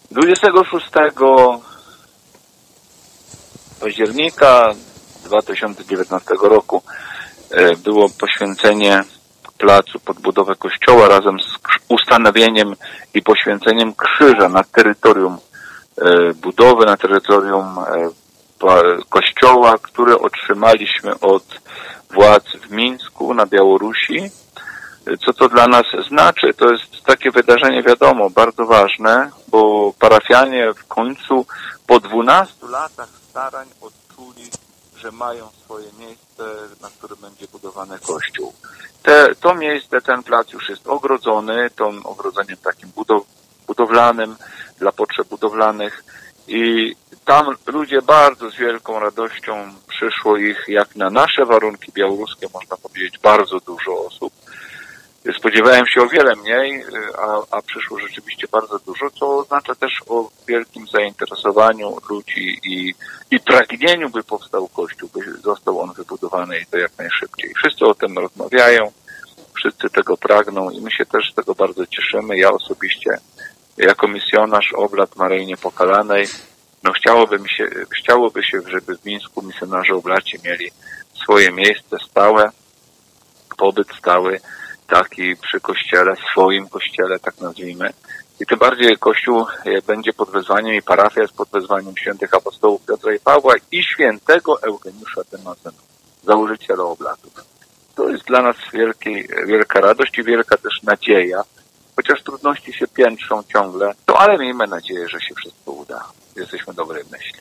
26 października 2019 roku było poświęcenie placu pod budowę kościoła razem z ustanowieniem i poświęceniem krzyża na terytorium budowy, na terytorium kościoła, który otrzymaliśmy od władz w Mińsku na Białorusi. Co to dla nas znaczy? To jest takie wydarzenie, wiadomo, bardzo ważne, bo parafianie w końcu po 12 latach starań odczuli, że mają swoje miejsce, na którym będzie budowany kościół. To miejsce, ten plac już jest ogrodzony, tym ogrodzeniem takim budowlanym, dla potrzeb budowlanych i tam ludzie bardzo z wielką radością przyszło ich, jak na nasze warunki białoruskie, można powiedzieć, bardzo dużo osób. Spodziewałem się o wiele mniej, a przyszło rzeczywiście bardzo dużo, co oznacza też o wielkim zainteresowaniu ludzi i pragnieniu, by powstał kościół, by został on wybudowany i to jak najszybciej. Wszyscy o tym rozmawiają, wszyscy tego pragną i my się też z tego bardzo cieszymy. Ja osobiście jako misjonarz Oblat Maryi Niepokalanej, chciałoby się, żeby w Mińsku misjonarze oblaci mieli swoje miejsce stałe, pobyt stały, taki przy kościele, swoim kościele, tak nazwijmy. I tym bardziej Kościół będzie pod wezwaniem i parafia jest pod wezwaniem świętych apostołów Piotra i Pawła i świętego Eugeniusza Demazena, założyciela Oblatów. To jest dla nas wielka radość i wielka też nadzieja, chociaż trudności się piętrzą ciągle, ale miejmy nadzieję, że się wszystko uda. Jesteśmy dobrej myśli.